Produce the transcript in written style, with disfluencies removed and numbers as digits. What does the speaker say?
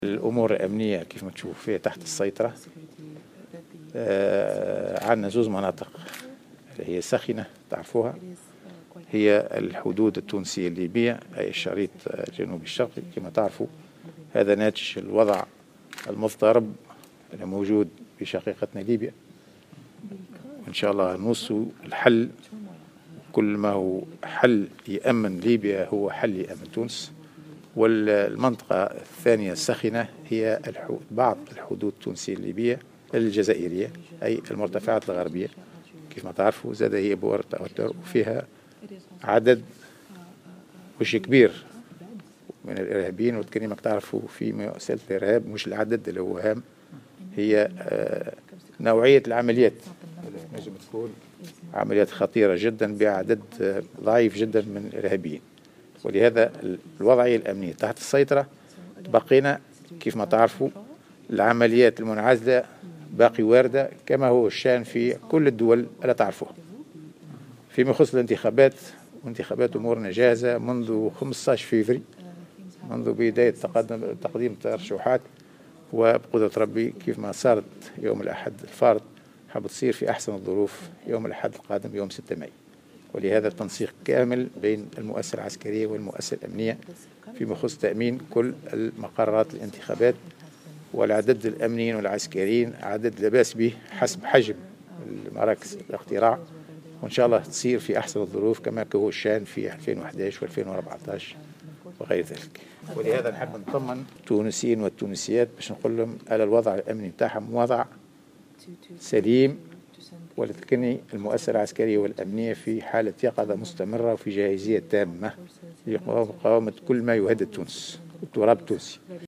الأمور الأمنية كيف ما تشوف فيها تحت السيطرة. عندنا زوز مناطق اللي هي سخنة تعرفوها، هي الحدود التونسية الليبية، أي الشريط الجنوبي الشرقي كما تعرفوا. هذا ناتج الوضع المضطرب اللي موجود في شقيقتنا ليبيا، وإن شاء الله نوصل الحل. كل ما هو حل يأمن ليبيا هو حل يأمن تونس. والمنطقة الثانية الساخنة هي بعض الحدود التونسية الليبية الجزائرية، أي المرتفعات الغربية كيف ما تعرفوا. زاد هي بؤر توتر وفيها عدد مش كبير من الإرهابيين، وكما تعرفوا في مسألة الإرهاب مش العدد اللي هو هام، هي نوعية العمليات. لازم تكون عمليات خطيرة جدا بعدد ضعيف جدا من الإرهابيين، ولهذا الوضعية الأمنية تحت السيطرة. بقينا كيف ما تعرفوا العمليات المنعزلة باقي واردة كما هو الشأن في كل الدول اللي تعرفوها. فيما يخص الانتخابات، وانتخابات أمورنا جاهزة منذ 15 فبراير، منذ بداية تقديم الترشحات، وبقدرة ربي كيف ما صارت يوم الأحد الفارض حاب تصير في أحسن الظروف يوم الأحد القادم يوم 6 مايو. ولهذا التنسيق كامل بين المؤسسة العسكرية والمؤسسة الأمنية فيما يخص تأمين كل المقرات الانتخابات، والعدد الأمنيين والعسكريين عدد لا بأس به حسب حجم مراكز الاقتراع، وإن شاء الله تصير في أحسن الظروف كما هو الشأن في 2011 و2014 وغير ذلك. ولهذا نحب نطمن التونسيين والتونسيات باش نقول لهم على الوضع الأمني نتاعهم وضع سليم، ولكن المؤسسة العسكرية والأمنية في حالة يقظة مستمرة وفي جاهزية تامة لمقاومة كل ما يهدد تونس والتراب التونسي.